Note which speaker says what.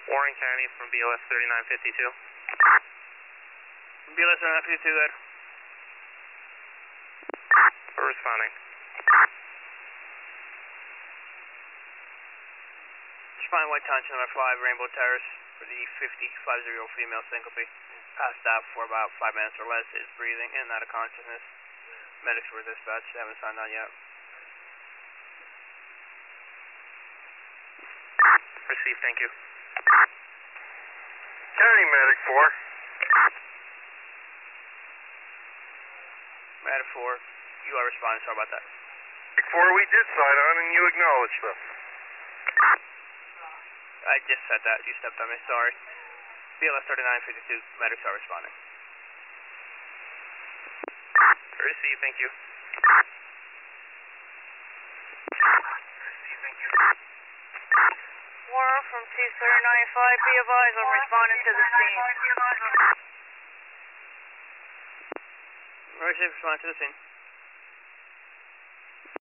Speaker 1: Warren County from BLS 3952.
Speaker 2: BLS 3952, good.
Speaker 1: We're responding.
Speaker 2: Responding White Township number 5, Rainbow Terrace for the 50-year-old female syncope. Passed out for about 5 minutes or less, is breathing in and out of consciousness. Medics were dispatched, they haven't signed on yet.
Speaker 1: Received, thank you.
Speaker 3: County Medic 4.
Speaker 2: Medic 4, you are responding, sorry about that.
Speaker 3: Medic 4, we did sign on and you acknowledged them.
Speaker 2: I just said that, you stepped on me, sorry. BLS 3952, medics are responding.
Speaker 1: Received, thank you.
Speaker 4: Warren from 2395, be advised, I'm responding to the scene.
Speaker 2: Roger, respond to the scene.